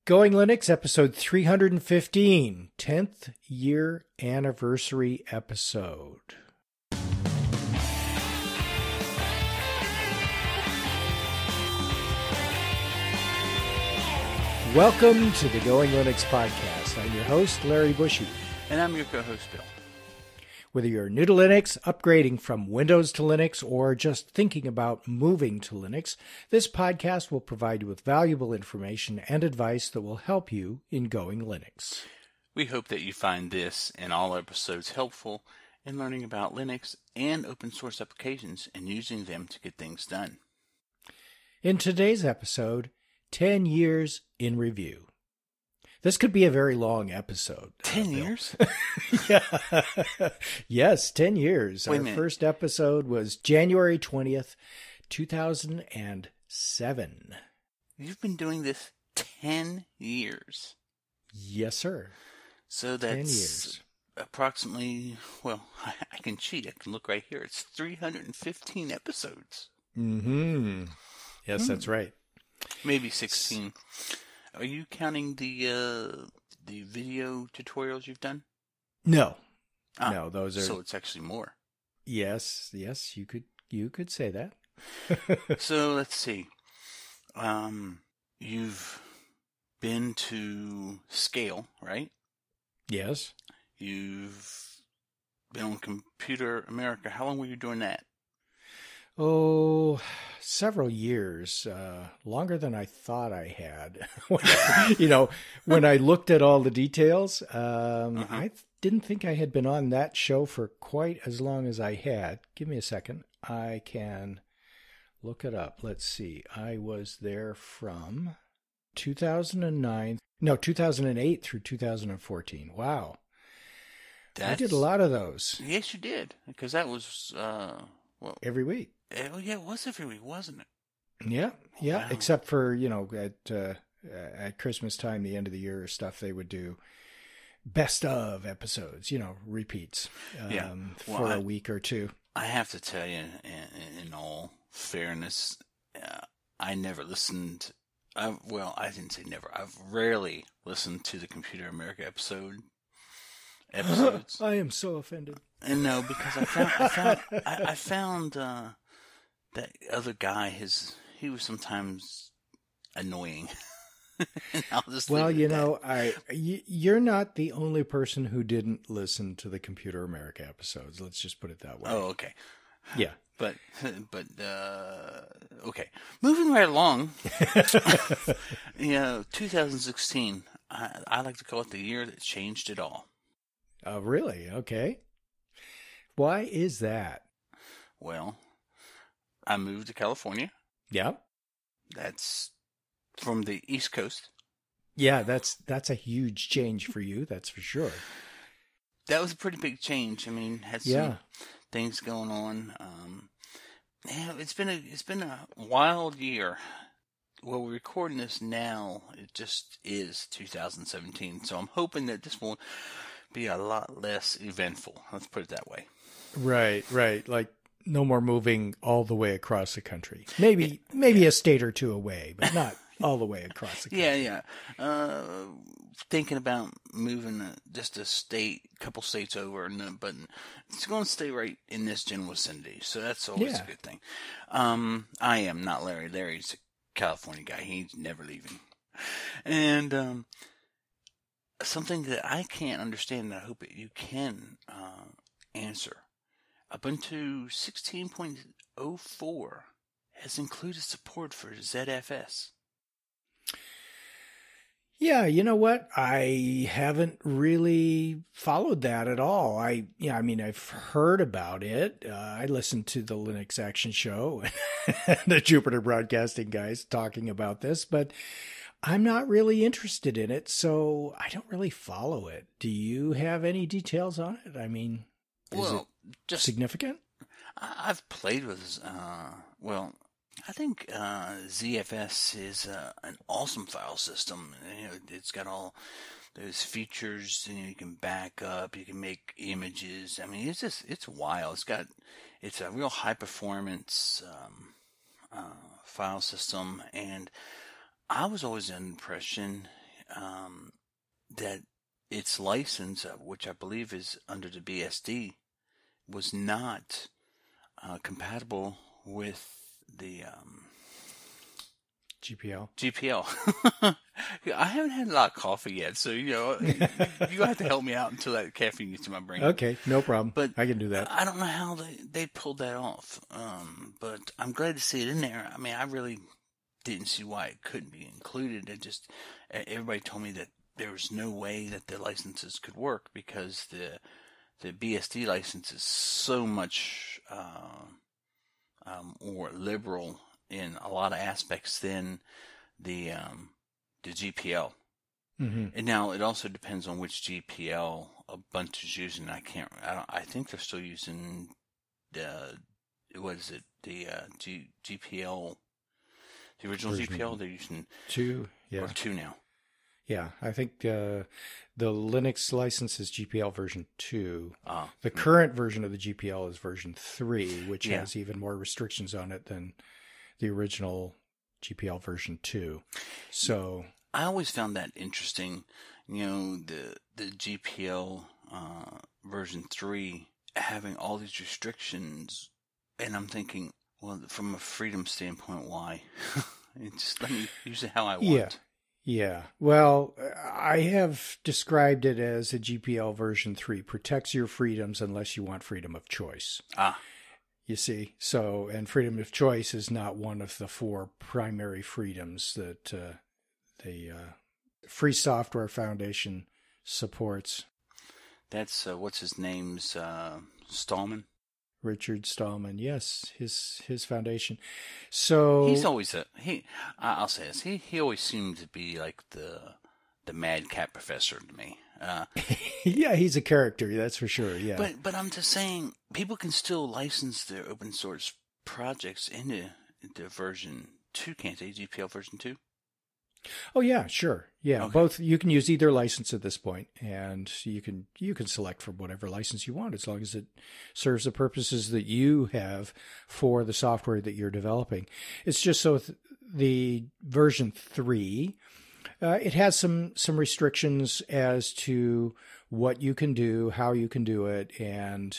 Going Linux, episode 315, 10th year anniversary episode. Welcome to the Going Linux podcast. I'm your host, Larry Bushy. And I'm your co-host, Bill. Whether you're new to Linux, upgrading from Windows to Linux, or just thinking about moving to Linux, this podcast will provide you with valuable information and advice that will help you in Going Linux. We hope that you find this and all episodes helpful in learning about Linux and open source applications and using them to get things done. In today's episode, 10 years in review. This could be a very long episode. 10 years? Yeah. Yes, 10 years. Wait a Our minute. first episode was January 20th, 2007. You've been doing this 10 years. Yes, sir. So 10 that's years. approximately, well, I can cheat. I can look right here. It's 315 episodes. Mm-hmm. Yes, that's right. Maybe 16. Are you counting the video tutorials you've done? No. Ah, No, those are... So it's actually more. Yes, you could say that. So let's see. You've been to Scale, right? Yes. You've been on Computer America. How long were you doing that? Oh, several years, longer than I thought I had. When I looked at all the details, I didn't think I had been on that show for quite as long as I had. Give me a second. I can look it up. Let's see. I was there from 2008 through 2014. Wow. I did a lot of those. Yes, you did. Because that was, every week. Oh, yeah, it was every week, wasn't it? Yeah. Wow. Except for, at Christmas time, the end of the year stuff, they would do best of episodes, repeats for a week or two. I have to tell you, in all fairness, I never listened. I didn't say never. I've rarely listened to the Computer America episodes. I am so offended. And no, because I found that other guy, he was sometimes annoying. And I'll just Well, leave it at that. you're not the only person who didn't listen to the Computer America episodes. Let's just put it that way. Oh, okay. Yeah. But okay. Moving right along. 2016. I like to call it the year that changed it all. Really? Okay. Why is that? Well, I moved to California. Yeah. That's from the East Coast. Yeah, that's a huge change for you, that's for sure. That was a pretty big change. I mean, had some things going on. It's been a wild year. Well, we're recording this now. It just is 2017. So I'm hoping that this will be a lot less eventful. Let's put it that way. Right. Like no more moving all the way across the country. Maybe a state or two away, but not all the way across the country. Yeah. Thinking about moving just a couple states over, but it's going to stay right in this general vicinity. So that's always a good thing. I am not Larry. Larry's a California guy. He's never leaving. And something that I can't understand that I hope that you can answer. Ubuntu 16.04 has included support for ZFS. Yeah, you know what? I haven't really followed that at all. I've heard about it. I listened to the Linux Action Show and the Jupiter Broadcasting guys talking about this, but I'm not really interested in it, so I don't really follow it. Do you have any details on it? I mean, is it just significant? I've played with, I think ZFS is an awesome file system. It's got all those features. You can back up, you can make images. I mean, it's wild. It's a real high performance file system, and I was always under the impression that its license, which I believe is under the BSD, was not compatible with the GPL. I haven't had a lot of coffee yet, so you have to help me out until that caffeine gets to my brain. Okay, no problem. But I can do that. I don't know how they pulled that off, but I'm glad to see it in there. I mean, I really didn't see why it couldn't be included. Everybody told me that there was no way that the licenses could work because the BSD license is so much more liberal in a lot of aspects than the GPL. Mm-hmm. And now it also depends on which GPL Ubuntu is using. I think they're still using the GPL, the original version GPL. They're using 2, yeah, or 2 now. Yeah, I think the Linux license is GPL version 2. The current version of the GPL is version 3, which has even more restrictions on it than the original GPL version 2. So I always found that interesting. The GPL version 3 having all these restrictions, and I'm thinking, well, from a freedom standpoint, why? Just let me use it how I want. Yeah. Well, I have described it as a GPL version 3 protects your freedoms unless you want freedom of choice. You see, and freedom of choice is not one of the 4 primary freedoms that the Free Software Foundation supports. That's what's his name's Stallman. Richard Stallman, yes, his foundation. So he's always I'll say this. He always seemed to be like the madcap professor to me. Yeah, he's a character, that's for sure. Yeah, but I'm just saying, people can still license their open source projects into version 2, can't they? GPL version 2. Oh yeah, sure. Yeah, okay. Both. You can use either license at this point, and you can select from whatever license you want, as long as it serves the purposes that you have for the software that you're developing. It's just so the version 3, it has some restrictions as to what you can do, how you can do it, and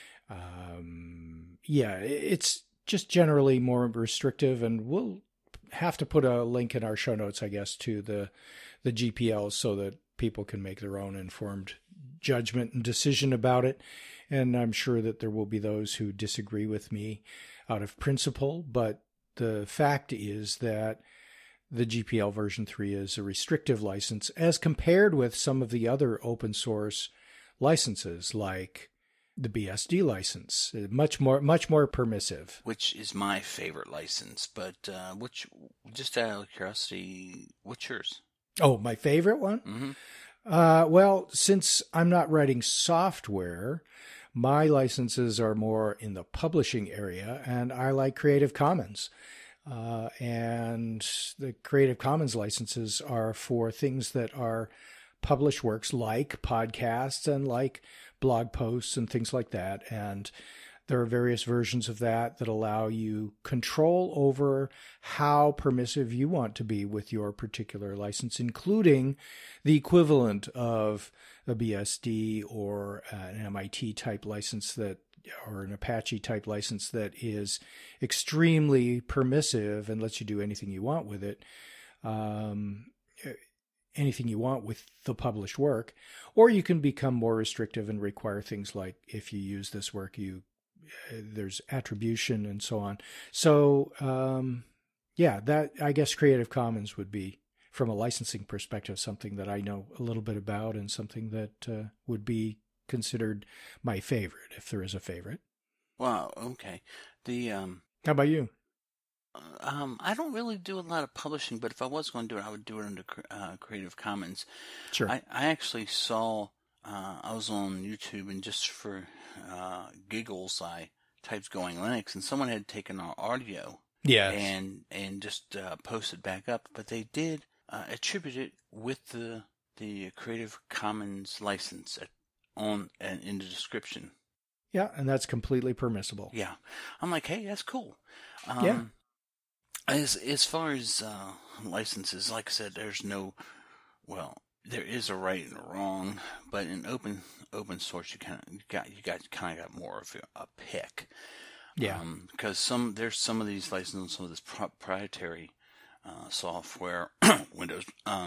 it's just generally more restrictive, and we'll have to put a link in our show notes, I guess, to the GPL so that people can make their own informed judgment and decision about it. And I'm sure that there will be those who disagree with me out of principle, but the fact is that the GPL version 3 is a restrictive license as compared with some of the other open source licenses like the BSD license, much more permissive. Which is my favorite license, but just out of curiosity, what's yours? Oh, my favorite one? Mm-hmm. Well, since I'm not writing software, my licenses are more in the publishing area, and I like Creative Commons. And the Creative Commons licenses are for things that are published works like podcasts and like blog posts and things like that. And there are various versions of that allow you control over how permissive you want to be with your particular license, including the equivalent of a BSD or an MIT type license or an Apache type license that is extremely permissive and lets you do anything you want with it. Anything you want with the published work, or you can become more restrictive and require things like if you use this work, there's attribution and so on. So, that I guess Creative Commons would be, from a licensing perspective, something that I know a little bit about and something that would be considered my favorite, if there is a favorite. Wow. Okay. How about you? I don't really do a lot of publishing, but if I was going to do it, I would do it under Creative Commons. Sure. I actually saw, I was on YouTube, and just for giggles, I typed Going Linux, and someone had taken our audio and just posted back up, but they did attribute it with the Creative Commons license in the description. Yeah, and that's completely permissible. Yeah. I'm like, hey, that's cool. Yeah. As far as licenses, like I said, there's no Well, there is a right and a wrong, but in open source, you got more of a pick. Yeah. Because there's some of these licenses, some of this proprietary software, Windows,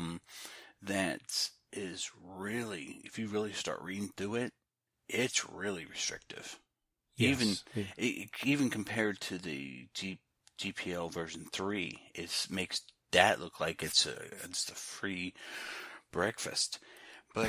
that is really, if you really start reading through it, it's really restrictive. Yes. Even compared to the GPL version 3, it makes that look like it's a free breakfast. But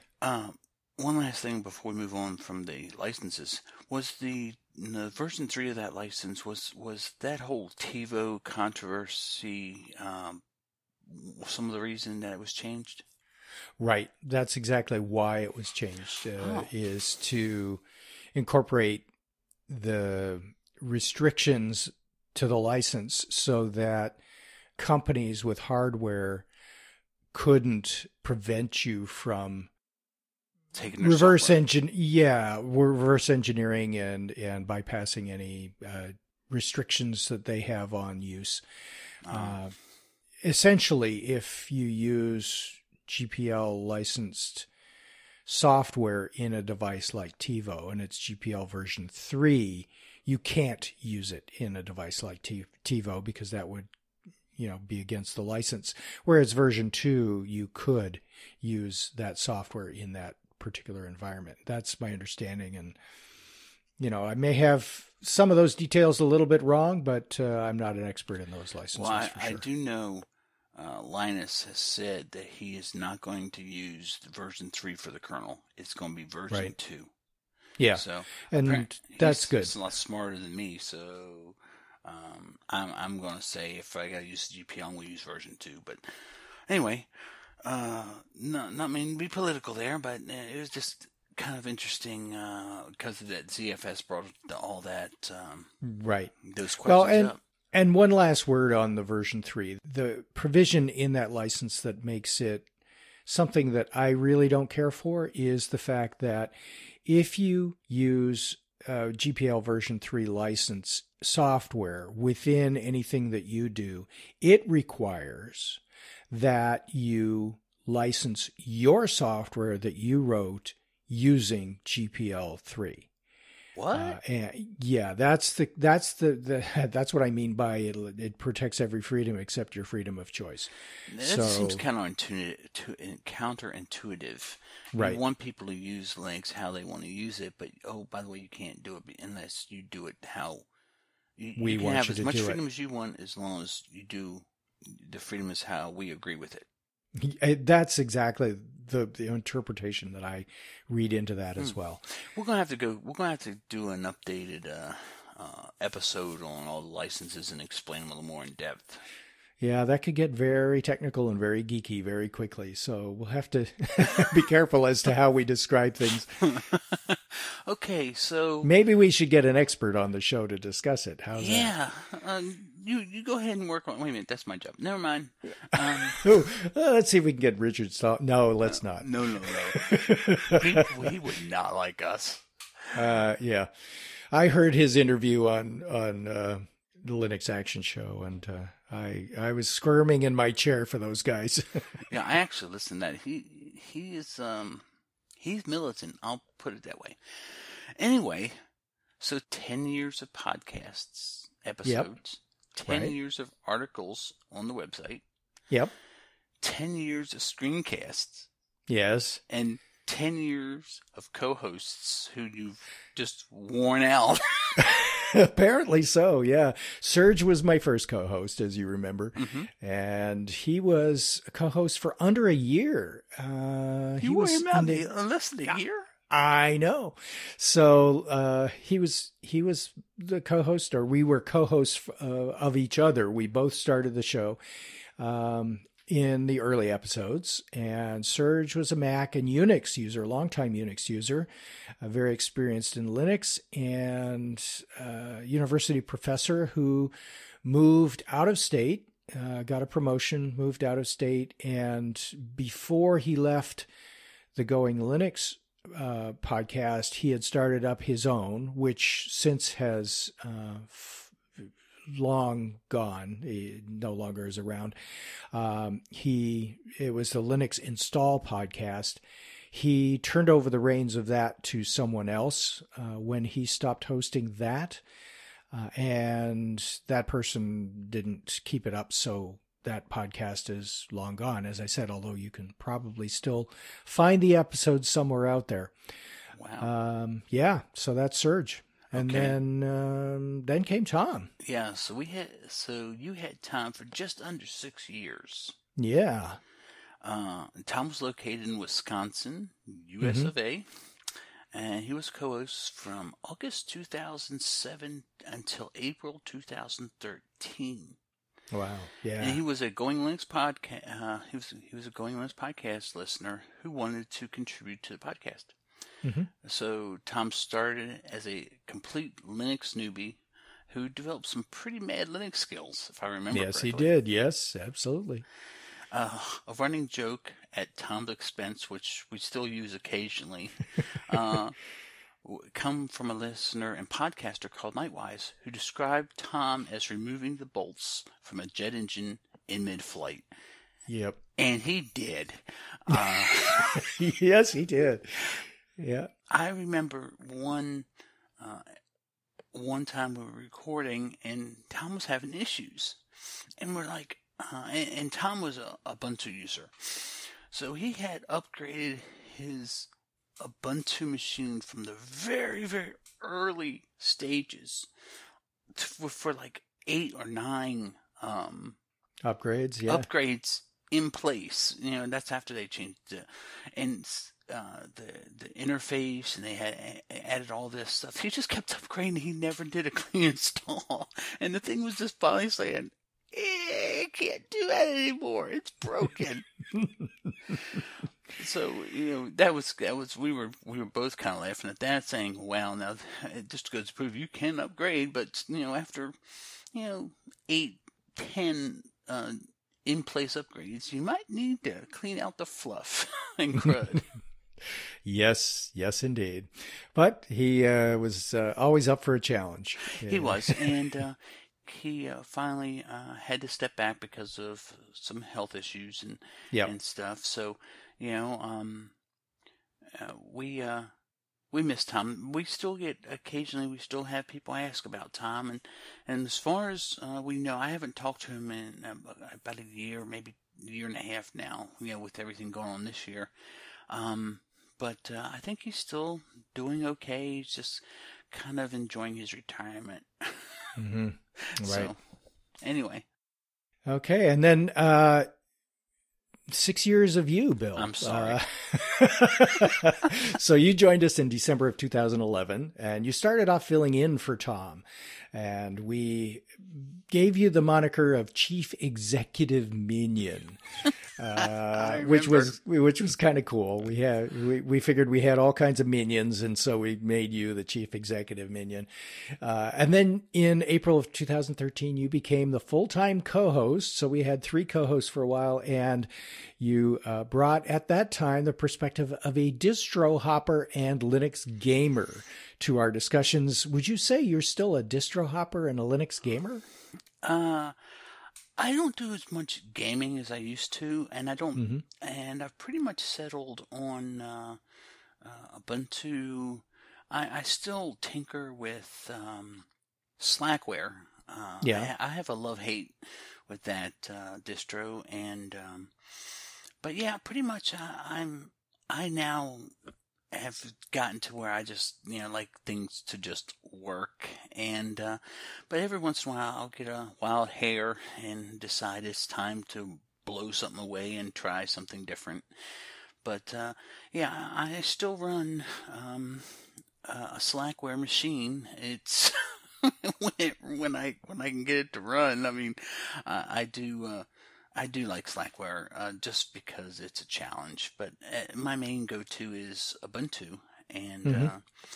one last thing before we move on from the licenses, was the version 3 of that license, was that whole TiVo controversy some of the reason that it was changed? Right. That's exactly why it was changed, is to incorporate the restrictions to the license so that companies with hardware couldn't prevent you from taking reverse engineering and bypassing any restrictions that they have on use. Essentially, if you use GPL licensed software in a device like TiVo and it's GPL version 3, you can't use it in a device like TiVo because that would, be against the license. Whereas version 2, you could use that software in that particular environment. That's my understanding. And, I may have some of those details a little bit wrong, but I'm not an expert in those licenses. Well, for sure. I do know Linus has said that he is not going to use version 3 for the kernel. It's going to be version 2. Yeah. So, and that's good. He's a lot smarter than me, so I'm going to say if I got to use the GPL, I'm going to use version 2. But anyway, not mean to be political there, but it was just kind of interesting because of that ZFS brought all that those questions up. And one last word on the version 3. The provision in that license that makes it something that I really don't care for is the fact that if you use GPL version 3 license software within anything that you do, it requires that you license your software that you wrote using GPL 3. What? That's what I mean by it. It protects every freedom except your freedom of choice. That seems counterintuitive. Right. You want people to use Linux how they want to use it, but by the way, you can't do it unless you do it how you can have as much freedom as you want, as long as you do the freedom is how we agree with it. That's exactly the interpretation that I read into that as well. We're gonna have to do an updated episode on all the licenses and explain them a little more in depth. Yeah, that could get very technical and very geeky very quickly. So we'll have to be careful as to how we describe things. Okay, so maybe we should get an expert on the show to discuss it. How's that? You go ahead and work on. Wait a minute, that's my job. Never mind. Let's see if we can get Richard Stahl. No, let's not. No. He would not like us. Yeah, I heard his interview on the Linux Action Show, and I was squirming in my chair for those guys. Yeah, I actually listened to that. He's militant. I'll put it that way. Anyway, so 10 years of podcasts, episodes. Yep. 10 years of articles on the website. Yep. 10 years of screencasts. Yes. And 10 years of co-hosts who you've just worn out. Apparently so, yeah. Serge was my first co-host, as you remember. Mm-hmm. And he was a co-host for under a year. He was less than a year? I know. So he was the co-host, or we were co-hosts of each other. We both started the show in the early episodes, and Serge was a Mac and Unix user, longtime Unix user, very experienced in Linux, and university professor who moved out of state, got a promotion, moved out of state, and before he left the Going Linux podcast, he had started up his own, which since has long gone. He no longer is around. It was the Linux Install podcast. He turned over the reins of that to someone else when he stopped hosting that. And that person didn't keep it up, so that podcast is long gone, as I said, although you can probably still find the episodes somewhere out there. Wow. Yeah, so that's Serge. And Okay. then came Tom. Yeah, so you had Tom for just under 6 years. Yeah. Tom was located in Wisconsin, US of A, and he was co-host from August 2007 until April 2013. Wow. Yeah. And he was a Going Linux podcast. He was a Going Linux podcast listener who wanted to contribute to the podcast. So Tom started as a complete Linux newbie who developed some pretty mad Linux skills, if I remember correctly. Yes, he did. Yes, absolutely. A running joke at Tom's expense, which we still use occasionally, come from a listener and podcaster called Nightwise, who described Tom as removing the bolts from a jet engine in mid-flight. Yep. And he did. Yes, he did. Yeah. I remember one time we were recording and Tom was having issues. And we're like, and Tom was a Ubuntu user. So he had upgraded his Ubuntu machine from the very, very early stages for like 8 or 9 Upgrades, yeah. upgrades in place. You know, that's after they changed the interface, and they had added all this stuff. He just kept upgrading. He never did a clean install, and the thing was just finally saying, I can't do that anymore. It's broken. So, you know, that was we were both kind of laughing at that, saying, "Wow, now it just goes to prove you can upgrade." But you know, after 8, 10 in place upgrades, you might need to clean out the fluff and crud. Yes, indeed. But he was always up for a challenge. He was, and he finally had to step back because of some health issues and stuff. So, you know, we miss Tom. We still we still have people ask about Tom, and as far as we know, I haven't talked to him in about a year, maybe a year and a half now, you know, with everything going on this year. But I think he's still doing okay. He's just kind of enjoying his retirement. Right. So, anyway. Okay, and then 6 years of you, Bill. I'm sorry. So you joined us in December of 2011, and you started off filling in for Tom. And we gave you the moniker of Chief Executive Minion, which was kind of cool. We figured we had all kinds of minions, and so we made you the Chief Executive Minion. And then in April of 2013, you became the full-time co-host. So we had 3 co-hosts for a while, and you brought at that time the perspective of a distro hopper and Linux gamer to our discussions. Would you say you're still a distro hopper and a Linux gamer? I don't do as much gaming as I used to, and I don't, and I've pretty much settled on Ubuntu. I still tinker with Slackware. I have a love-hate with that distro, and but yeah, pretty much I now have gotten to where I just, like things to just work. And, but every once in a while I'll get a wild hair and decide it's time to blow something away and try something different. But, yeah, I still run, a Slackware machine. It's, when I can get it to run, I mean, I do like Slackware just because it's a challenge, but my main go-to is Ubuntu, and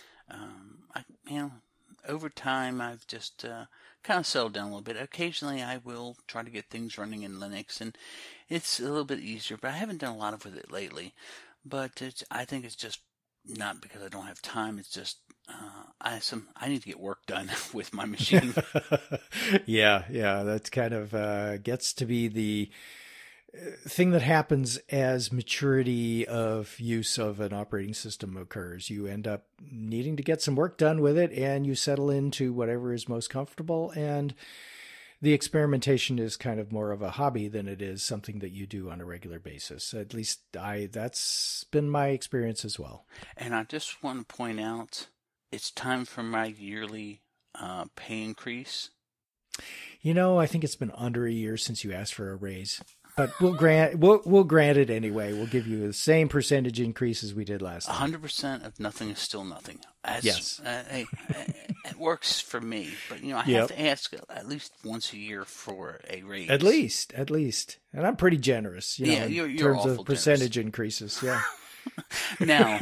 over time I've just kind of settled down a little bit. Occasionally I will try to get things running in Linux, and it's a little bit easier, but I haven't done a lot of with it lately. But I think it's just not because I don't have time. It's just I need to get work done with my machine. Yeah. That's kind of gets to be the thing that happens as maturity of use of an operating system occurs. You end up needing to get some work done with it, and you settle into whatever is most comfortable. And the experimentation is kind of more of a hobby than it is something that you do on a regular basis. At least that's been my experience as well. And I just want to point out, it's time for my yearly pay increase. I think it's been under a year since you asked for a raise, but we'll grant it anyway. We'll give you the same percentage increase as we did last time. 100% of nothing is still nothing. Yes. It works for me, but I have to ask at least once a year for a raise. At least, and I'm pretty generous. You're in terms of percentage generous. Increases. Yeah. Now,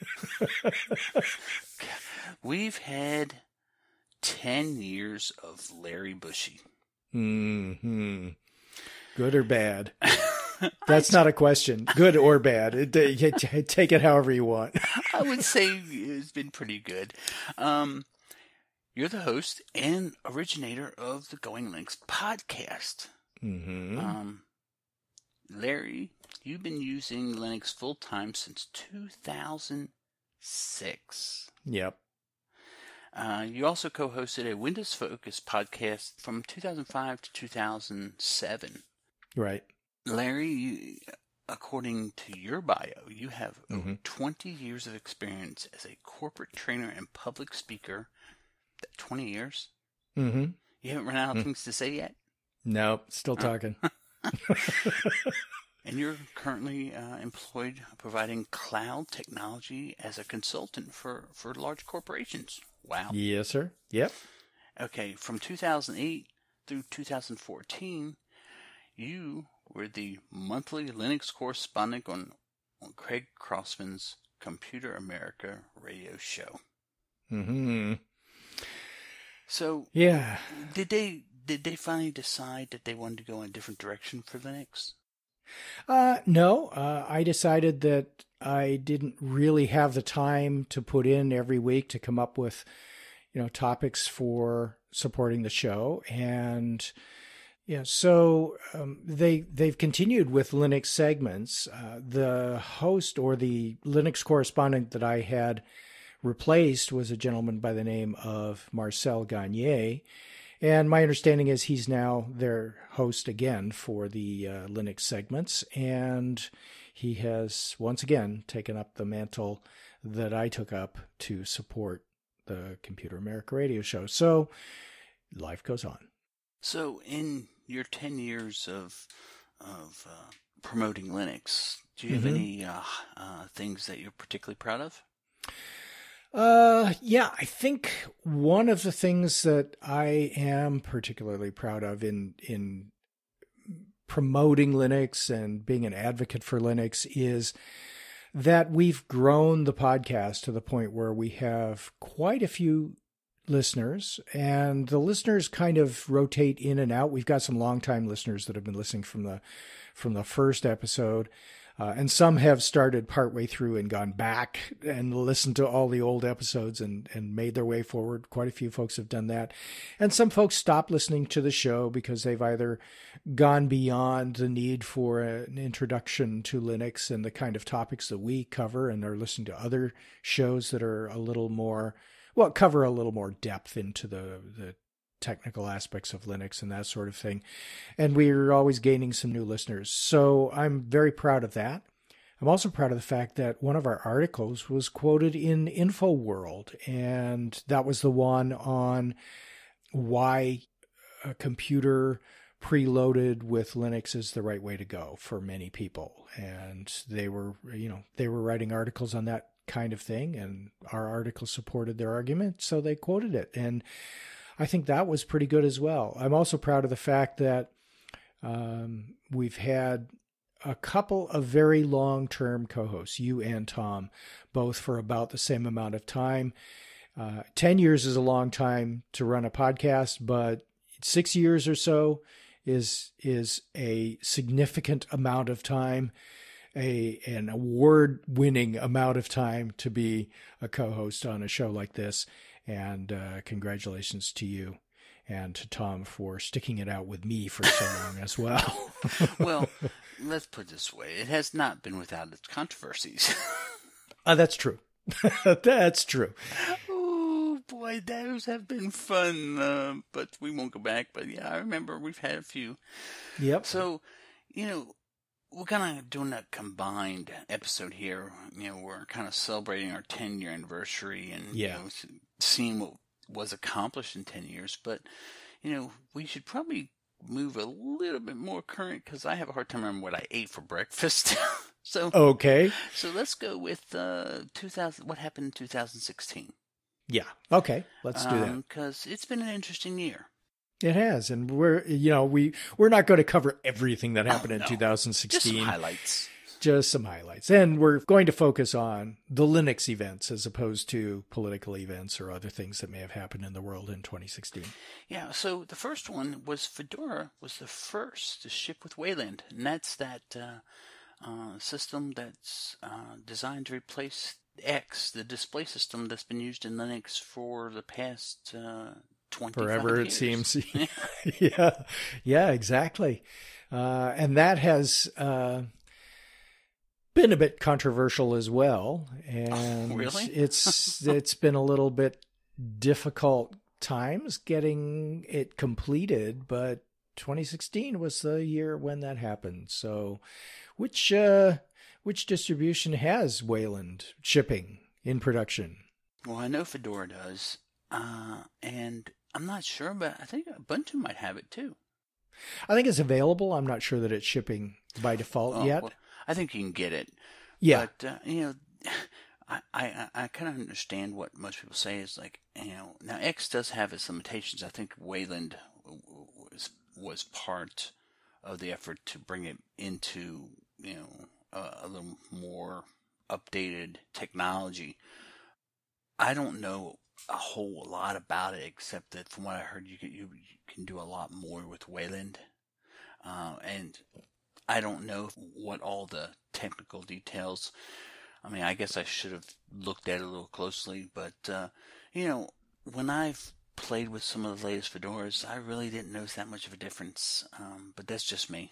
we've had 10 years of Larry Bushy. Hmm. Good or bad? That's not a question. Good or bad. Take it however you want. I would say it's been pretty good. You're the host and originator of the Going Linux podcast. Mm-hmm. Larry, you've been using Linux full-time since 2006. Yep. You also co-hosted a Windows Focus podcast from 2005 to 2007. Right. Larry, according to your bio, you have over 20 years of experience as a corporate trainer and public speaker. 20 years? Mm-hmm. You haven't run out of things to say yet? Nope, still talking. And you're currently employed providing cloud technology as a consultant for large corporations. Wow. Yes, sir. Yep. Okay, from 2008 through 2014, you were the monthly Linux correspondent on Craig Crossman's Computer America radio show. Mm-hmm. So, yeah, did they finally decide that they wanted to go in a different direction for Linux? No, I decided that I didn't really have the time to put in every week to come up with, topics for supporting the show. And so they've continued with Linux segments. The host or the Linux correspondent that I had replaced was a gentleman by the name of Marcel Gagne. And my understanding is he's now their host again for the Linux segments. And he has once again taken up the mantle that I took up to support the Computer America radio show. So life goes on. So in your 10 years of promoting Linux, do you have any things that you're particularly proud of? Yeah, I think one of the things that I am particularly proud of in promoting Linux and being an advocate for Linux is that we've grown the podcast to the point where we have quite a few listeners, and the listeners kind of rotate in and out. We've got some longtime listeners that have been listening from the first episode. And some have started partway through and gone back and listened to all the old episodes and made their way forward. Quite a few folks have done that. And some folks stopped listening to the show because they've either gone beyond the need for an introduction to Linux and the kind of topics that we cover and are listening to other shows that are cover a little more depth into the technical aspects of Linux and that sort of thing. And we're always gaining some new listeners. So I'm very proud of that. I'm also proud of the fact that one of our articles was quoted in InfoWorld, and that was the one on why a computer preloaded with Linux is the right way to go for many people. And they were writing articles on that kind of thing, and our article supported their argument, so they quoted it. And I think that was pretty good as well. I'm also proud of the fact that we've had a couple of very long-term co-hosts, you and Tom, both for about the same amount of time. 10 years is a long time to run a podcast, but 6 years or so is a significant amount of time, an award-winning amount of time to be a co-host on a show like this. And congratulations to you and to Tom for sticking it out with me for so long as well. Well, let's put it this way. It has not been without its controversies. That's true. That's true. Oh, boy, those have been fun. But we won't go back. But yeah, I remember we've had a few. Yep. So, we're kind of doing a combined episode here. We're kind of celebrating our 10-year anniversary and seeing what was accomplished in 10 years. But, we should probably move a little bit more current because I have a hard time remembering what I ate for breakfast. Okay. So let's go with 2000. What happened in 2016? Yeah. Okay. Let's do that. Because it's been an interesting year. It has, and we're not going to cover everything that happened in 2016. Just some highlights. And we're going to focus on the Linux events as opposed to political events or other things that may have happened in the world in 2016. Yeah, so the first one was Fedora was the first to ship with Wayland, and that's that system that's designed to replace X, the display system that's been used in Linux for the past 25 forever years. It seems. Yeah, exactly. And that has been a bit controversial as well. And really? it's been a little bit difficult times getting it completed, but 2016 was the year when that happened. So which distribution has Wayland shipping in production? Well, I know Fedora does. And I'm not sure, but I think Ubuntu might have it too. I think it's available. I'm not sure that it's shipping by default yet. Well, I think you can get it. Yeah. But, I kind of understand what most people say is like, now X does have its limitations. I think Wayland was part of the effort to bring it into, a little more updated technology. I don't know a whole lot about it, except that from what I heard, you can do a lot more with Wayland. And I don't know what all the technical details. I mean, I guess I should have looked at it a little closely, but when I've played with some of the latest Fedoras, I really didn't notice that much of a difference. But that's just me.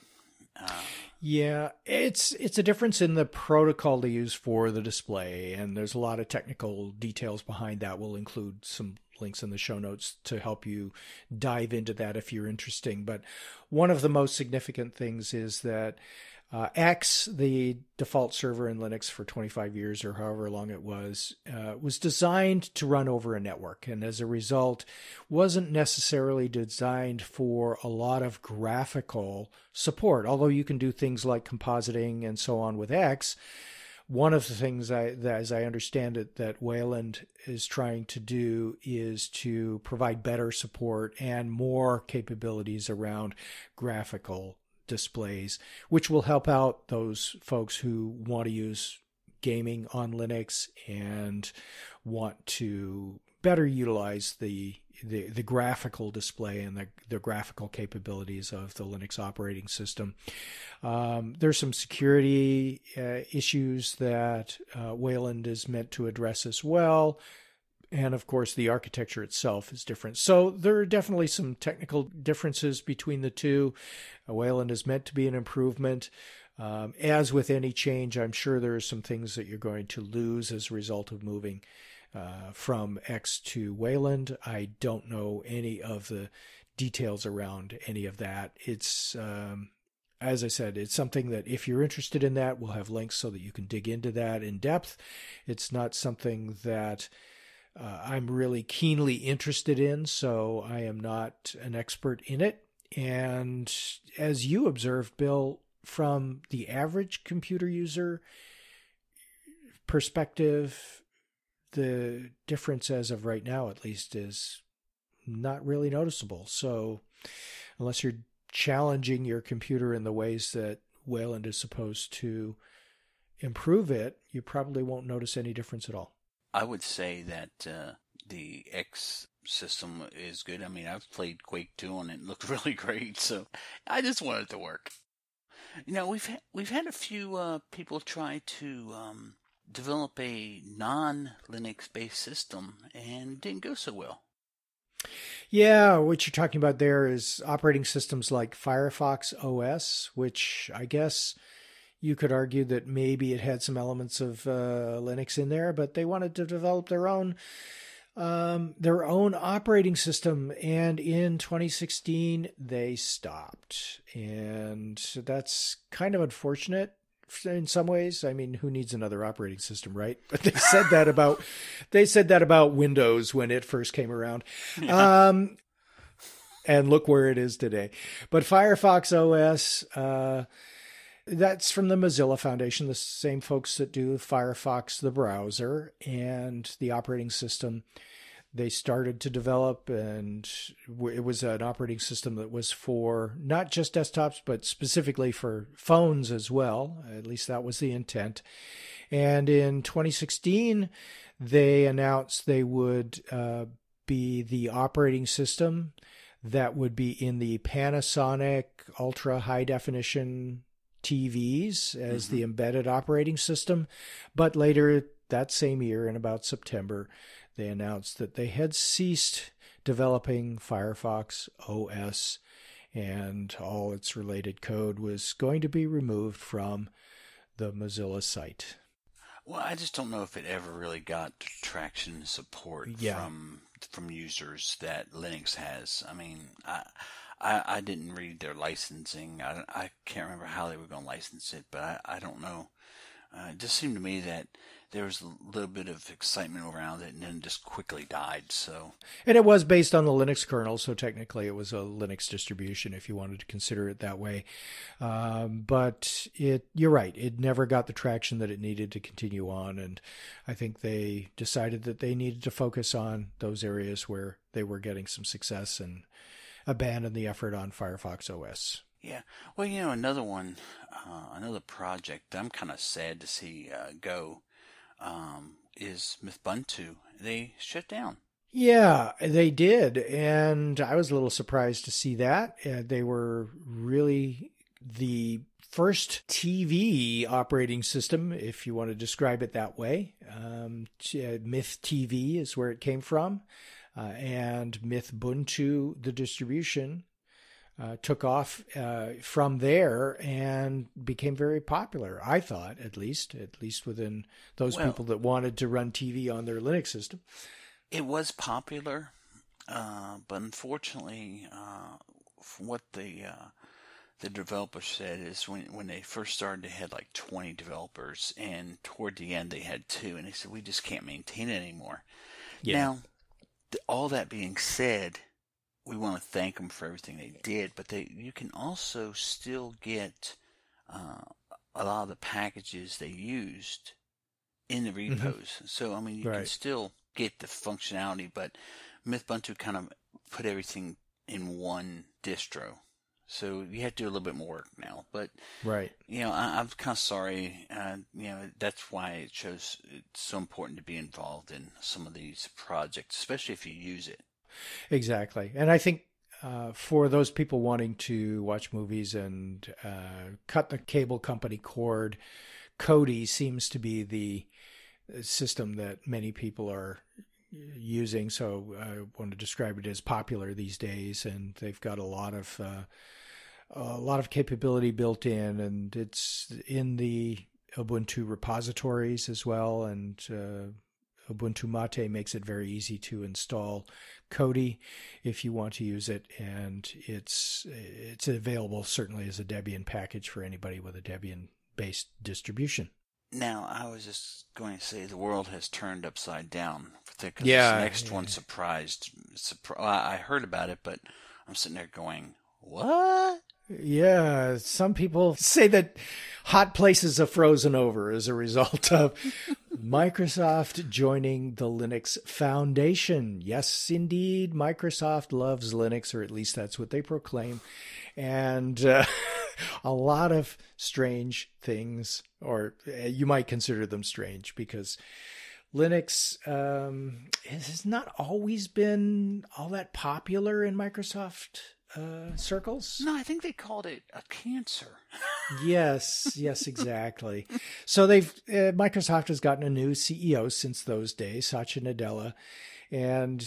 Yeah, it's a difference in the protocol to use for the display, and there's a lot of technical details behind that. We'll include some links in the show notes to help you dive into that if you're interested. But one of the most significant things is that X, the default server in Linux for 25 years or however long it was designed to run over a network. And as a result, wasn't necessarily designed for a lot of graphical support. Although you can do things like compositing and so on with X, one of the things as I understand it, that Wayland is trying to do is to provide better support and more capabilities around graphical displays, which will help out those folks who want to use gaming on Linux and want to better utilize the graphical display and the graphical capabilities of the Linux operating system. There's some security issues that Wayland is meant to address as well. And of course, the architecture itself is different. So there are definitely some technical differences between the two. Wayland is meant to be an improvement. As with any change, I'm sure there are some things that you're going to lose as a result of moving from X to Wayland. I don't know any of the details around any of that. It's, as I said, it's something that if you're interested in that, we'll have links so that you can dig into that in depth. It's not something that I'm really keenly interested in, so I am not an expert in it. And as you observed, Bill, from the average computer user perspective, the difference as of right now, at least, is not really noticeable. So unless you're challenging your computer in the ways that Wayland is supposed to improve it, you probably won't notice any difference at all. I would say that the X system is good. I mean, I've played Quake 2 on it. It looked really great, so I just want it to work. We've had a few people try to develop a non-Linux based system, and it didn't go so well. Yeah, what you're talking about there is operating systems like Firefox OS, which I guess you could argue that maybe it had some elements of Linux in there, but they wanted to develop their own operating system, and in 2016 they stopped, and that's kind of unfortunate in some ways. I mean, who needs another operating system, right? But they said that about Windows when it first came around. Yeah. And look where it is today. But Firefox OS, that's from the Mozilla Foundation, the same folks that do Firefox, the browser, and the operating system they started to develop. And it was an operating system that was for not just desktops, but specifically for phones as well. At least that was the intent. And in 2016, they announced they would be the operating system that would be in the Panasonic ultra high definition TVs as the embedded operating system. But later that same year, in about September, they announced that they had ceased developing Firefox OS, and all its related code was going to be removed from the Mozilla site. Well, I just don't know if it ever really got traction and support from users that Linux has. I mean, I didn't read their licensing. I can't remember how they were going to license it, but I don't know. It just seemed to me that there was a little bit of excitement around it and then just quickly died. So, and it was based on the Linux kernel, so technically it was a Linux distribution if you wanted to consider it that way. But you're right, it never got the traction that it needed to continue on, and I think they decided that they needed to focus on those areas where they were getting some success and abandon the effort on Firefox OS. Yeah. Well, another one, another project I'm kind of sad to see go is Mythbuntu. They shut down. Yeah, they did. And I was a little surprised to see that. They were really the first TV operating system, if you want to describe it that way. Myth TV is where it came from. And Mythbuntu, the distribution, took off from there and became very popular, I thought, at least within those people that wanted to run TV on their Linux system. It was popular, but unfortunately, what the developer said is when they first started, they had like 20 developers, and toward the end they had 2, and they said, we just can't maintain it anymore. Yeah. Now, all that being said, we want to thank them for everything they did, but you can also still get a lot of the packages they used in the repos. Mm-hmm. So, I mean, you can still get the functionality, but Mythbuntu kind of put everything in one distro. So you have to do a little bit more work now. But, I'm kind of sorry. That's why it's so important to be involved in some of these projects, especially if you use it. Exactly. And I think for those people wanting to watch movies and cut the cable company cord, Kodi seems to be the system that many people are using. So I want to describe it as popular these days, and they've got a lot of capability built in, and it's in the Ubuntu repositories as well, and Ubuntu Mate makes it very easy to install Kodi if you want to use it, and it's available certainly as a Debian package for anybody with a Debian-based distribution. Now, I was just going to say the world has turned upside down because this next one surprised. I heard about it, but I'm sitting there going, what? Yeah, some people say that hot places have frozen over as a result of Microsoft joining the Linux Foundation. Yes, indeed, Microsoft loves Linux, or at least that's what they proclaim. And a lot of strange things, or you might consider them strange, because Linux has not always been all that popular in Microsoft circles. No, I think they called it a cancer. Yes, exactly. So Microsoft has gotten a new CEO since those days, Satya Nadella, and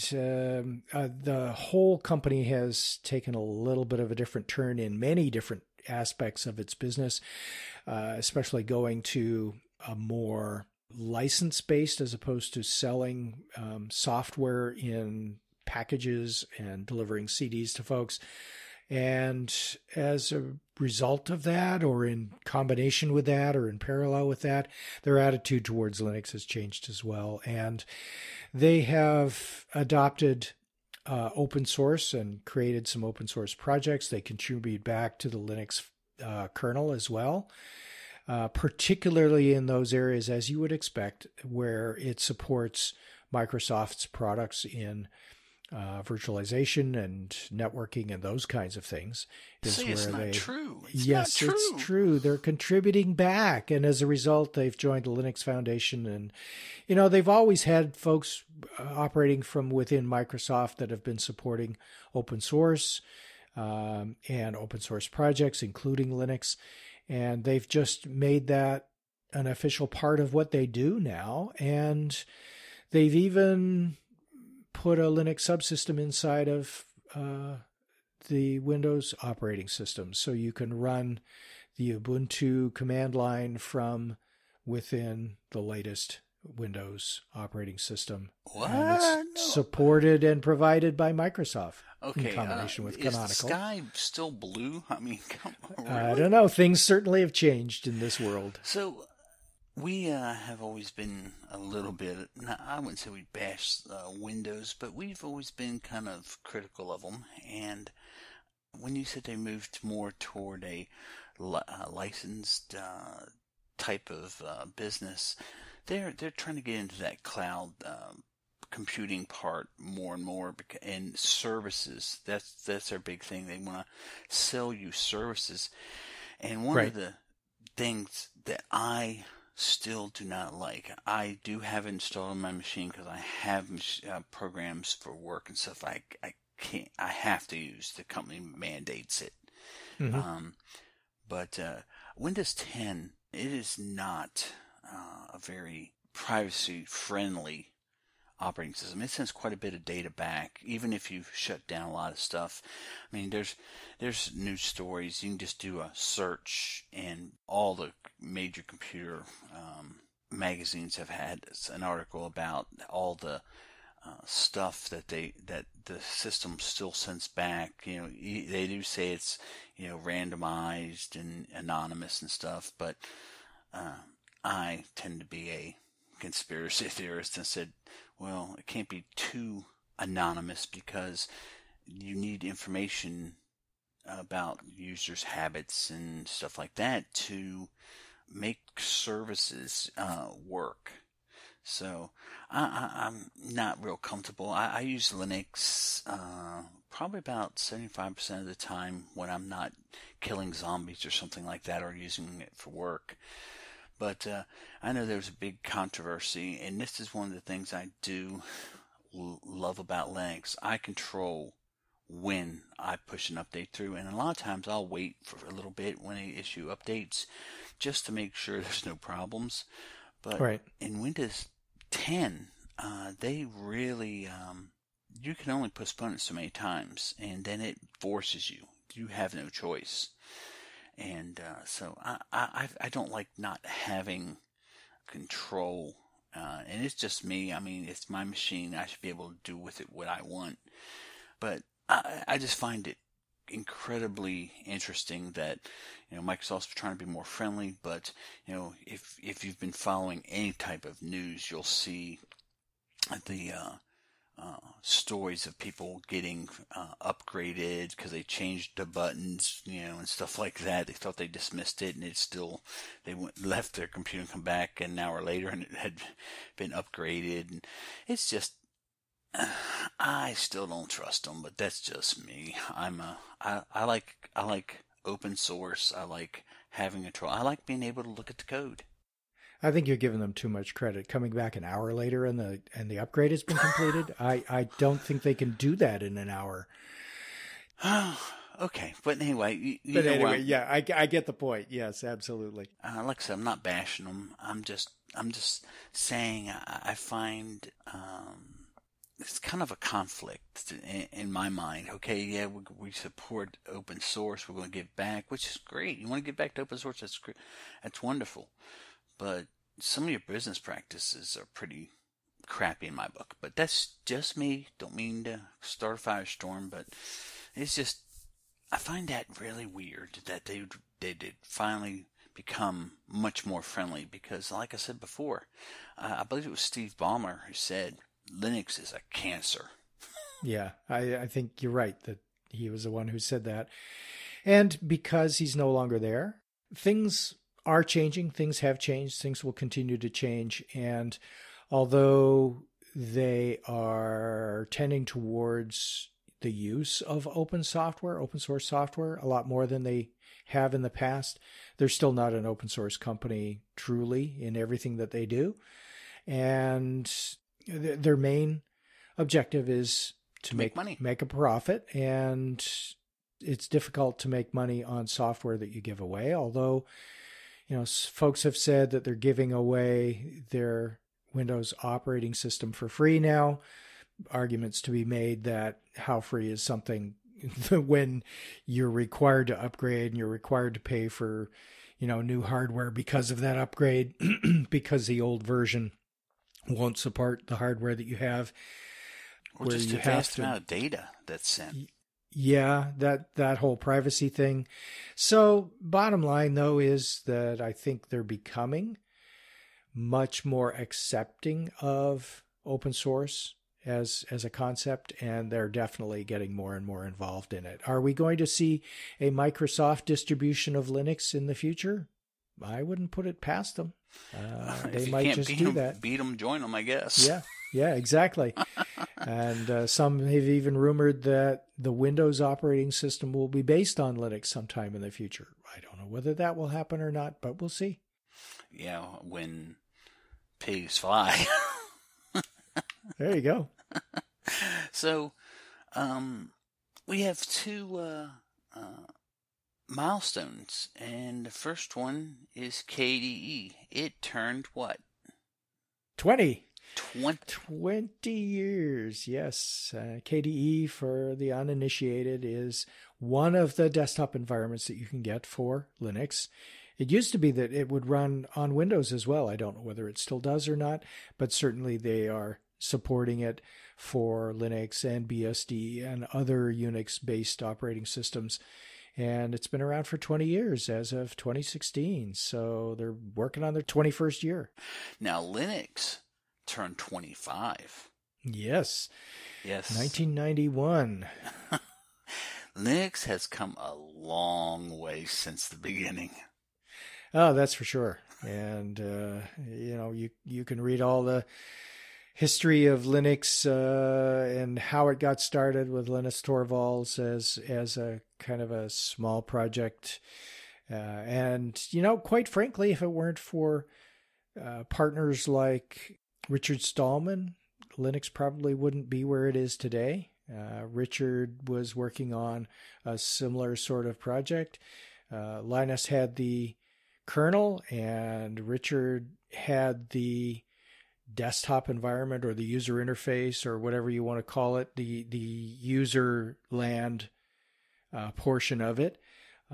the whole company has taken a little bit of a different turn in many different aspects of its business, especially going to a more license-based as opposed to selling software in packages and delivering CDs to folks. And as a result of that, or in combination with that, or in parallel with that, their attitude towards Linux has changed as well. And they have adopted open source and created some open source projects. They contribute back to the Linux kernel as well, particularly in those areas, as you would expect, where it supports Microsoft's products in virtualization and networking and those kinds of things. It's not true. Yes, it's true. They're contributing back. And as a result, they've joined the Linux Foundation. And, they've always had folks operating from within Microsoft that have been supporting open source and open source projects, including Linux. And they've just made that an official part of what they do now. And they've even put a Linux subsystem inside of the Windows operating system. So you can run the Ubuntu command line from within the latest Windows operating system. What? And it's supported and provided by Microsoft in combination with Canonical. Is the sky still blue? I mean, really? I don't know. Things certainly have changed in this world. So we have always been a little bit, I wouldn't say we bash Windows, but we've always been kind of critical of them. And when you said they moved more toward a licensed type of business, they're trying to get into that cloud computing part more and more, and services. That's their big thing. They want to sell you services. And one of the things that I still do not like, I do have it installed on my machine because I have programs for work and stuff I have to use. The company mandates it. Mm-hmm. But Windows 10, it is not a very privacy friendly operating system. It sends quite a bit of data back, even if you've shut down a lot of stuff. I mean, there's news stories. You can just do a search, and all the major computer magazines have had an article about all the stuff that the system still sends back. They do say it's randomized and anonymous and stuff, but I tend to be a conspiracy theorist and said, well, it can't be too anonymous because you need information about users' habits and stuff like that to make services work. So I'm not real comfortable. I use Linux probably about 75% of the time when I'm not killing zombies or something like that, or using it for work. But I know there's a big controversy, and this is one of the things I do love about Linux. I control when I push an update through, and a lot of times I'll wait for a little bit when they issue updates just to make sure there's no problems. But in Windows 10, they really, you can only postpone it so many times, and then it forces you. You have no choice. And so I don't like not having control. And it's just me. I mean, it's my machine. I should be able to do with it what I want. But I just find it incredibly interesting that Microsoft's trying to be more friendly. But if you've been following any type of news, you'll see the stories of people getting upgraded because they changed the buttons, and stuff like that. They thought they dismissed it, and they left their computer and come back an hour later, and it had been upgraded. And it's just, I still don't trust them, but that's just me. I like open source. I like having control. I like being able to look at the code. I think you're giving them too much credit. Coming back an hour later and the upgrade has been completed. I don't think they can do that in an hour. Okay, but anyway, you But know anyway, what? yeah, I get the point. Yes, absolutely. Like I said, I'm not bashing them. I'm just saying I find it's kind of a conflict in my mind. Okay, yeah, we support open source. We're going to give back, which is great. You want to give back to open source? That's great. That's wonderful. But some of your business practices are pretty crappy in my book. But that's just me. Don't mean to start a firestorm, but it's just I find that really weird that they did finally become much more friendly because, like I said before, I believe it was Steve Ballmer who said Linux is a cancer. Yeah, I think you're right that he was the one who said that. And because he's no longer there, things are changing. Things have changed. Things will continue to change. And although they are tending towards the use of open source software, a lot more than they have in the past, they're still not an open source company truly in everything that they do. And their main objective is to make money, make a profit. And it's difficult to make money on software that you give away. Although, folks have said that they're giving away their Windows operating system for free now. Arguments to be made that how free is something when you're required to upgrade and you're required to pay for, new hardware because of that upgrade, because the old version won't support the hardware that you have. Or just a vast amount of data that's sent. Yeah, that whole privacy thing. So bottom line, though, is that I think they're becoming much more accepting of open source as a concept, and they're definitely getting more and more involved in it. Are we going to see a Microsoft distribution of Linux in the future? I wouldn't put it past them. They might just do that. Beat them, join them, I guess. Yeah, exactly. And some have even rumored that the Windows operating system will be based on Linux sometime in the future. I don't know whether that will happen or not, but we'll see. Yeah, when pigs fly. There you go. So, we have two milestones, and the first one is KDE. It turned what? 20 20 years, yes. KDE, for the uninitiated, is one of the desktop environments that you can get for Linux. It used to be that it would run on Windows as well. I don't know whether it still does or not, but certainly they are supporting it for Linux and BSD and other Unix-based operating systems. And it's been around for 20 years as of 2016. So they're working on their 21st year. Now, Linux turned 25. Yes. 1991. Linux has come a long way since the beginning. Oh, that's for sure. And, you can read all the history of Linux and how it got started with Linus Torvalds as a kind of a small project. And, quite frankly, if it weren't for partners like Richard Stallman, Linux probably wouldn't be where it is today. Richard was working on a similar sort of project. Linus had the kernel, and Richard had the desktop environment or the user interface or whatever you want to call it, the user land portion of it.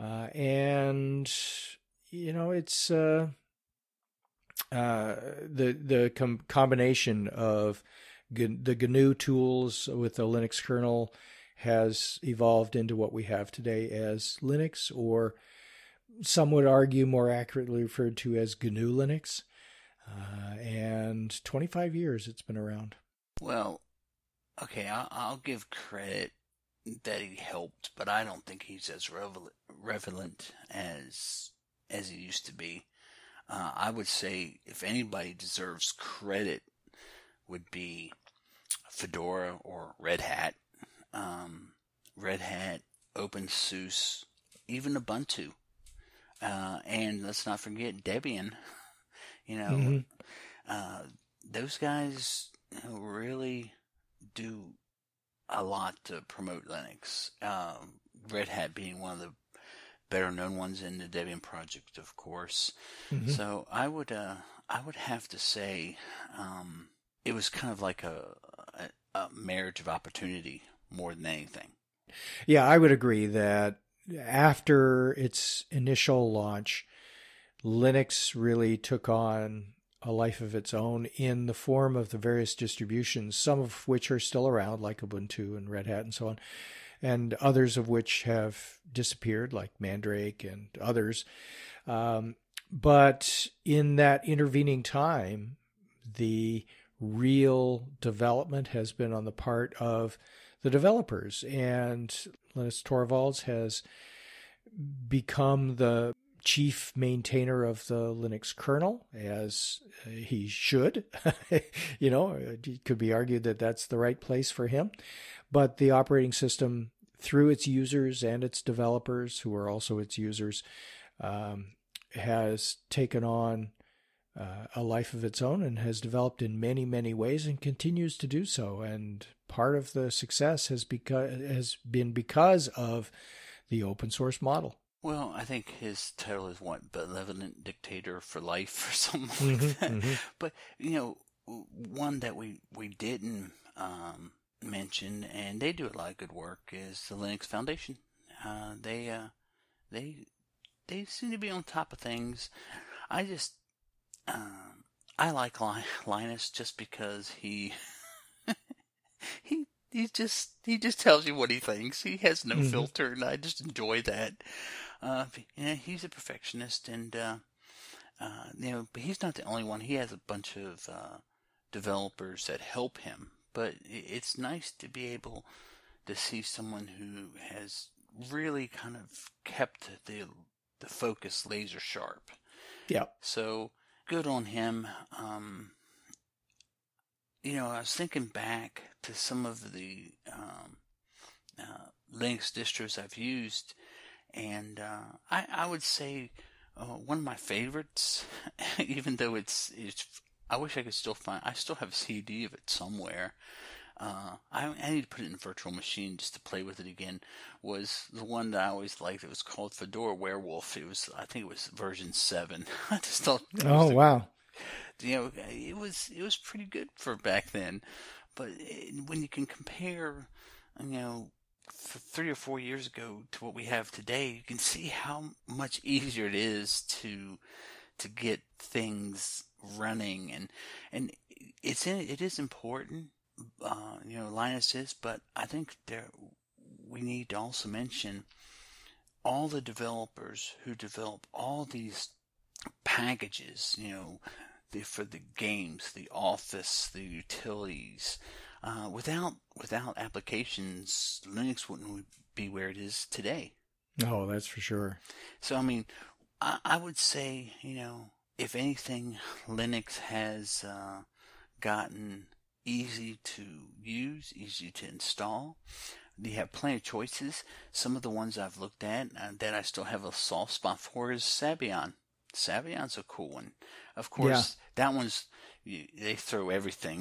And, it's the combination of the GNU tools with the Linux kernel has evolved into what we have today as Linux, or some would argue more accurately referred to as GNU Linux. And 25 years it's been around. Well, okay, I'll give credit that he helped, but I don't think he's as relevant as he used to be. I would say if anybody deserves credit would be Fedora or Red Hat. Red Hat, OpenSUSE, even Ubuntu. And let's not forget Debian. Those guys really do a lot to promote Linux. Red Hat being one of the better known ones in the Debian project, of course. Mm-hmm. So I would have to say it was kind of like a marriage of opportunity more than anything. Yeah, I would agree that after its initial launch, Linux really took on a life of its own in the form of the various distributions, some of which are still around, like Ubuntu and Red Hat and so on, and others of which have disappeared, like Mandrake and others. But in that intervening time, the real development has been on the part of the developers, and Linus Torvalds has become the chief maintainer of the Linux kernel, as he should. It could be argued that that's the right place for him. But the operating system, through its users and its developers, who are also its users, has taken on a life of its own and has developed in many, many ways and continues to do so. And part of the success has been because of the open source model. Well, I think his title is Benevolent Dictator for Life or something like that. Mm-hmm. But, one that we didn't mention, and they do a lot of good work, is the Linux Foundation. They seem to be on top of things. I like Linus just because he just tells you what he thinks. He has no mm-hmm. filter, and I just enjoy that. He's a perfectionist, and but he's not the only one. He has a bunch of developers that help him. But it's nice to be able to see someone who has really kind of kept the focus laser sharp. Yeah. So good on him. I was thinking back to some of the Linux distros I've used, and I would say one of my favorites, even though it's I wish I could still I still have a CD of it somewhere. I need to put it in a virtual machine just to play with it again. Was the one that I always liked. It was called Fedora Werewolf. I think it was version 7. I just thought. Oh wow! It was pretty good for back then. But when you can compare, 3 or 4 years ago to what we have today, you can see how much easier it is to get things running, and it is important. Linus is, but I think we need to also mention all the developers who develop all these packages, for the games, the Office, the utilities. Without applications, Linux wouldn't be where it is today. Oh, that's for sure. So, I would say, if anything, Linux has gotten easy to use, easy to install. You have plenty of choices. Some of the ones I've looked at that I still have a soft spot for is Sabian. Sabian's a cool one. Of course, That one's, they throw everything.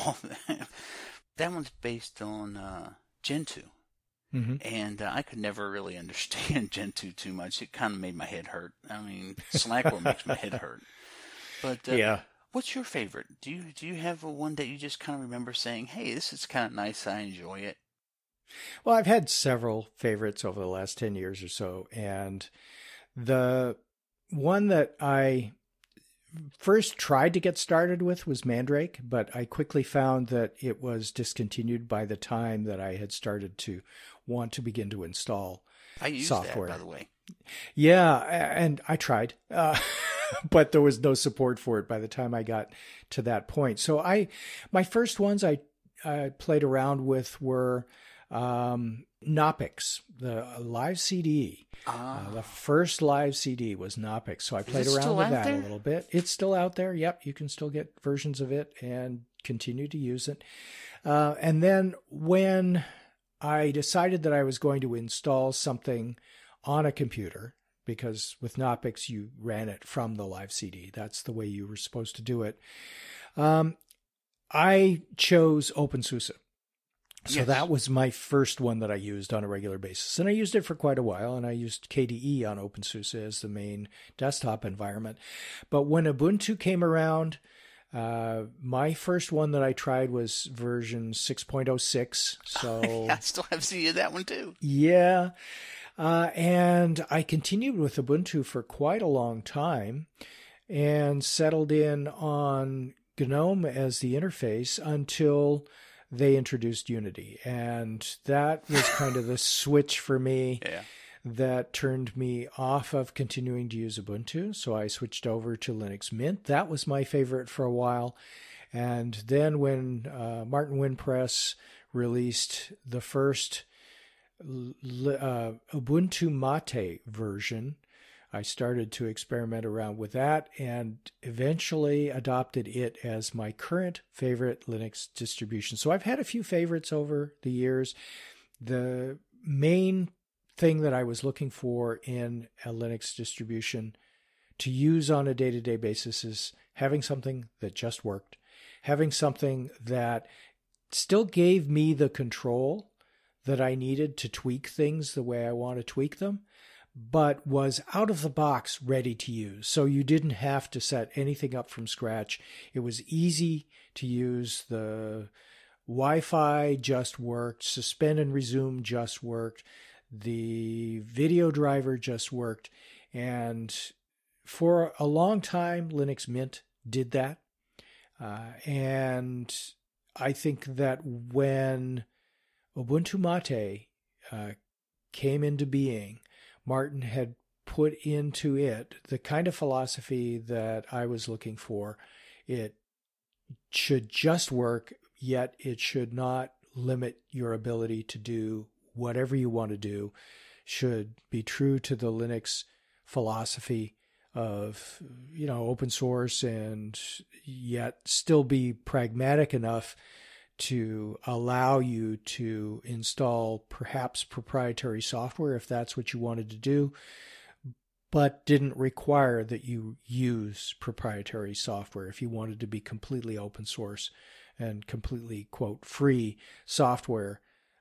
That one's based on Gentoo. Mm-hmm. And I could never really understand Gentoo too much. It kind of made my head hurt. Slackware makes my head hurt. But what's your favorite? Do you have one that you just kind of remember saying, "Hey, this is kind of nice. I enjoy it"? Well, I've had several favorites over the last 10 years or so, and the one that I first tried to get started with was Mandrake, but I quickly found that it was discontinued by the time that I had started to want to begin to install I used software. That, by the way. Yeah, and I tried, but there was no support for it by the time I got to that point. So my first ones I played around with were Knoppix, the live CD. The first live CD was Knoppix, so I played around with that a little bit. It's still out there. Yep, you can still get versions of it and continue to use it. And then when I decided that I was going to install something on a computer, because with Knoppix you ran it from the live CD. That's the way you were supposed to do it. I chose OpenSUSE. So that was my first one that I used on a regular basis. And I used it for quite a while, and I used KDE on OpenSUSE as the main desktop environment. But when Ubuntu came around, my first one that I tried was version 6.06. So I still have seen that one too. Yeah. And I continued with Ubuntu for quite a long time and settled in on GNOME as the interface until they introduced Unity. And that was kind of the switch for me that turned me off of continuing to use Ubuntu. So I switched over to Linux Mint. That was my favorite for a while. And then when Martin Windpress released the first Ubuntu Mate version, I started to experiment around with that and eventually adopted it as my current favorite Linux distribution. So I've had a few favorites over the years. The main thing that I was looking for in a Linux distribution to use on a day-to-day basis is having something that just worked, having something that still gave me the control that I needed to tweak things the way I want to tweak them, but was out of the box ready to use. So you didn't have to set anything up from scratch. It was easy to use. The Wi-Fi just worked. Suspend and resume just worked. The video driver just worked. And for a long time, Linux Mint did that. And I think that when Ubuntu Mate came into being, Martin had put into it the kind of philosophy that I was looking for. It should just work, yet it should not limit your ability to do whatever you want to do. Should be true to the Linux philosophy of, open source, and yet still be pragmatic enough to allow you to install perhaps proprietary software if that's what you wanted to do, but didn't require that you use proprietary software if you wanted to be completely open source and completely, quote, free software,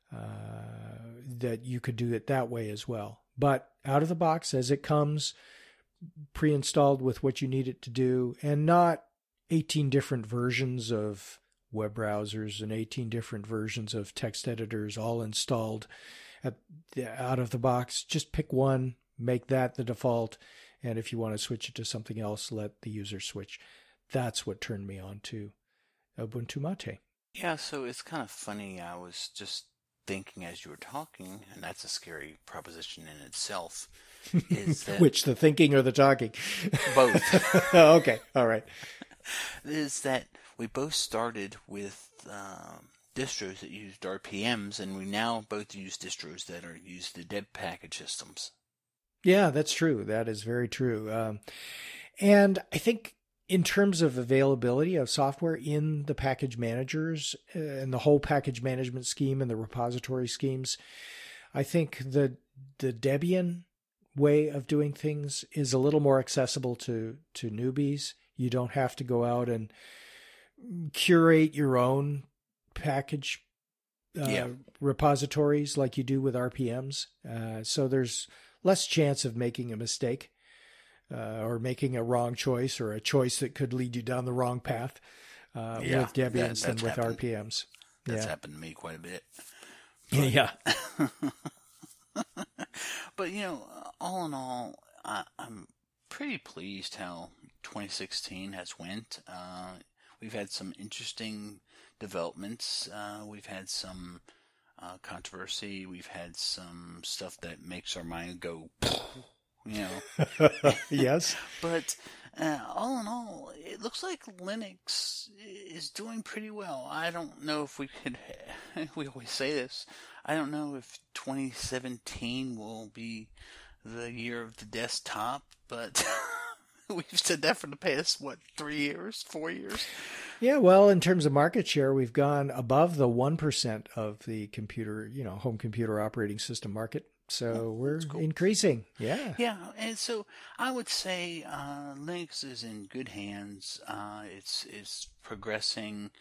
that you could do it that way as well. But out of the box, as it comes, pre-installed with what you need it to do, and not 18 different versions of web browsers and 18 different versions of text editors all installed out of the box. Just pick one, make that the default, and if you want to switch it to something else, let the user switch. That's what turned me on to Ubuntu Mate. Yeah, so it's kind of funny. I was just thinking as you were talking, and that's a scary proposition in itself, is that... Which, the thinking or the talking? Both. Okay, all right. Is that we both started with distros that used RPMs, and we now both use distros that use the dev package systems. Yeah, that's true. That is very true. And I think in terms of availability of software in the package managers and the whole package management scheme and the repository schemes, I think the Debian way of doing things is a little more accessible to newbies. You don't have to go out and curate your own package repositories like you do with RPMs. So there's less chance of making a mistake or making a wrong choice, or a choice that could lead you down the wrong path with Debian than with RPMs. That's happened to me quite a bit. But, yeah. But, all in all, I'm pretty pleased how 2016 has went. We've had some interesting developments. We've had some controversy. We've had some stuff that makes our mind go, Yes. But all in all, it looks like Linux is doing pretty well. I don't know if we could, we always say this, I don't know if 2017 will be the year of the desktop, but we've said that for the past, 3 years, 4 years? Yeah, well, in terms of market share, we've gone above the 1% of the computer, home computer operating system market. So we're increasing. Yeah. Yeah. And so I would say Linux is in good hands. It's progressing.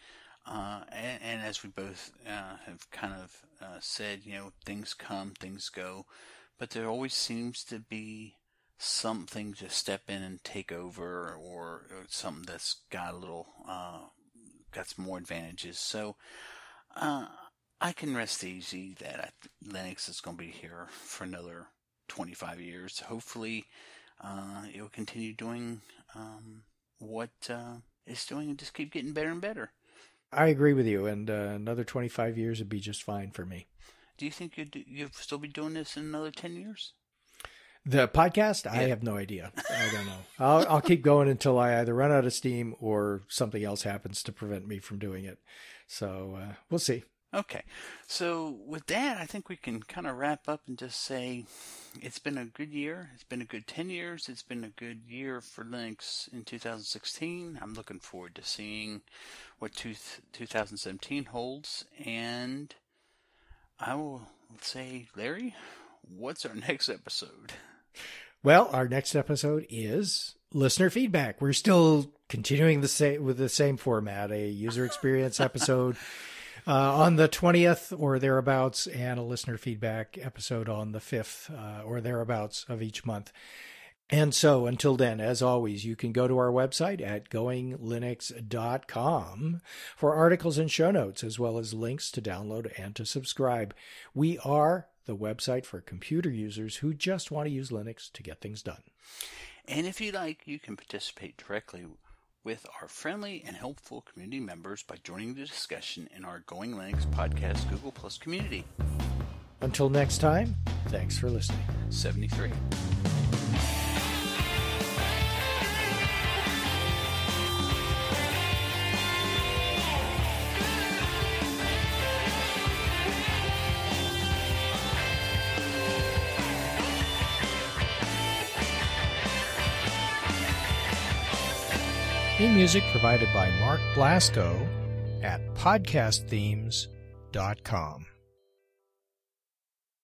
And as we both have kind of said, things come, things go, but there always seems to be something to step in and take over, or something that's got a little, got some more advantages. So I can rest easy that Linux is going to be here for another 25 years. Hopefully, it will continue doing what it's doing and just keep getting better and better. I agree with you, and another 25 years would be just fine for me. Do you think you'll still be doing this in another 10 years? The podcast? Yeah. I have no idea. I don't know. I'll keep going until I either run out of steam or something else happens to prevent me from doing it. So we'll see. Okay. So with that, I think we can kind of wrap up and just say it's been a good year. It's been a good 10 years. It's been a good year for Linux in 2016. I'm looking forward to seeing what 2017 holds. And I will say, Larry, what's our next episode? Well, our next episode is listener feedback. We're still continuing with the same format, a user experience episode on the 20th or thereabouts, and a listener feedback episode on the 5th or thereabouts of each month. And so until then, as always, you can go to our website at goinglinux.com for articles and show notes, as well as links to download and to subscribe. We are the website for computer users who just want to use Linux to get things done. And if you like, you can participate directly with our friendly and helpful community members by joining the discussion in our Going Linux Podcast Google Plus community. Until next time, thanks for listening. 73. Theme music provided by Mark Blasco at podcastthemes.com.